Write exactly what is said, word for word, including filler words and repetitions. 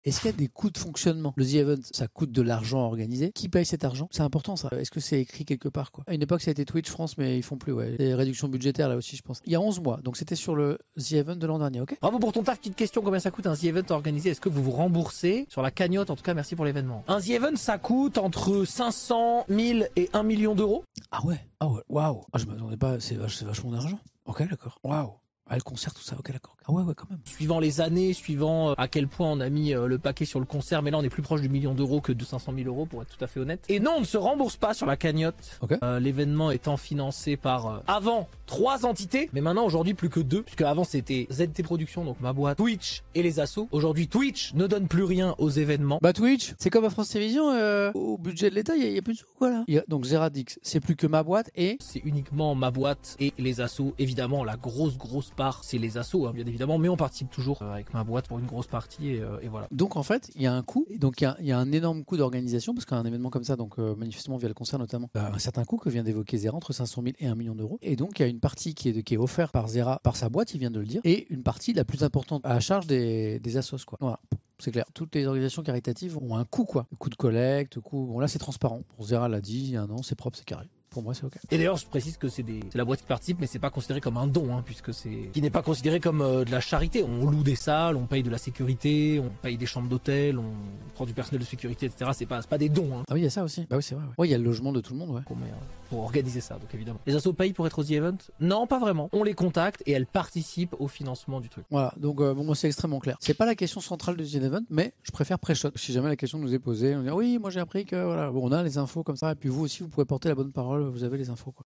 Est-ce qu'il y a des coûts de fonctionnement? Le The Event, ça coûte de l'argent à organiser. Qui paye cet argent? C'est important ça. Est-ce que c'est écrit quelque part quoi? À une époque, ça a été Twitch France, mais ils font plus. Ouais. Des réductions budgétaires là aussi, je pense. Il y a onze mois, donc c'était sur le The Event de l'an dernier, ok? Bravo pour ton taf. Petite question, combien ça coûte un The Event organisé? Est-ce que vous vous remboursez sur la cagnotte? En tout cas, merci pour l'événement. Un The Event, ça coûte entre cinq cent mille et un million d'euros. Ah ouais? Ah ouais, waouh! Ah, je m'attendais pas, c'est vach- c'est vachement d'argent. Ok, d'accord. Waouh! Ah, le concert, tout ça, ok, d'accord. Ah ouais, ouais, quand même. Suivant les années, suivant euh, à quel point on a mis euh, le paquet sur le concert, mais là on est plus proche du million d'euros que de cinq cent mille euros pour être tout à fait honnête. Et non, on ne se rembourse pas sur la cagnotte. Ok. Euh, L'événement étant financé par euh, avant trois entités, mais maintenant aujourd'hui plus que deux, puisque avant c'était Z T Productions, donc ma boîte, Twitch et les assos. Aujourd'hui Twitch ne donne plus rien aux événements. Bah Twitch, c'est comme à France Télévisions, euh, au budget de l'État, il n'y a, a plus de sous quoi là. Y a, donc Zeradix, c'est plus que ma boîte et... C'est uniquement ma boîte et les assos. Évidemment, la grosse grosse part c'est les assos, hein, bien évidemment, mais on participe toujours euh, avec ma boîte pour une grosse partie et, euh, et voilà. Donc en fait, il y a un coût, et donc il y a, il y a un énorme coût d'organisation, parce qu'un événement comme ça, donc euh, manifestement via le concert notamment, euh, un certain coût que vient d'évoquer Zera, entre cinq cent mille et un million d'euros. Et donc il y a une partie qui est, de, qui est offerte par Zera, par sa boîte, il vient de le dire, et une partie la plus importante à la charge des, des assos, quoi. Voilà. C'est clair. Toutes les organisations caritatives ont un coût, quoi. Coût de collecte, coût. Bon, là, c'est transparent. Pour Zera l'a dit, il y a un an, c'est propre, c'est carré. Pour moi, c'est ok. Et d'ailleurs, je précise que c'est des... c'est la boîte qui participe, mais c'est pas considéré comme un don, hein, puisque c'est qui n'est pas considéré comme euh, de la charité. On loue des salles, on paye de la sécurité, on paye des chambres d'hôtel, on prend du personnel de sécurité, et cetera. C'est pas, c'est pas des dons. Hein. Ah oui, il y a ça aussi. Bah oui, c'est vrai. Ouais, ouais, il y a le logement de tout le monde, ouais. Pour, mais, euh, pour organiser ça, donc évidemment. Les assos payent pour être au The Event? Non, pas vraiment. On les contacte et elles participent au financement du truc. Voilà. Donc euh, bon, moi, c'est extrêmement clair. C'est pas la question centrale du The Event, mais je préfère pré-shot. Si jamais la question nous est posée, on dit oui, moi j'ai appris que voilà. Bon, on a les infos comme ça, et puis vous aussi, vous pouvez porter la bonne parole. Vous avez les infos, quoi.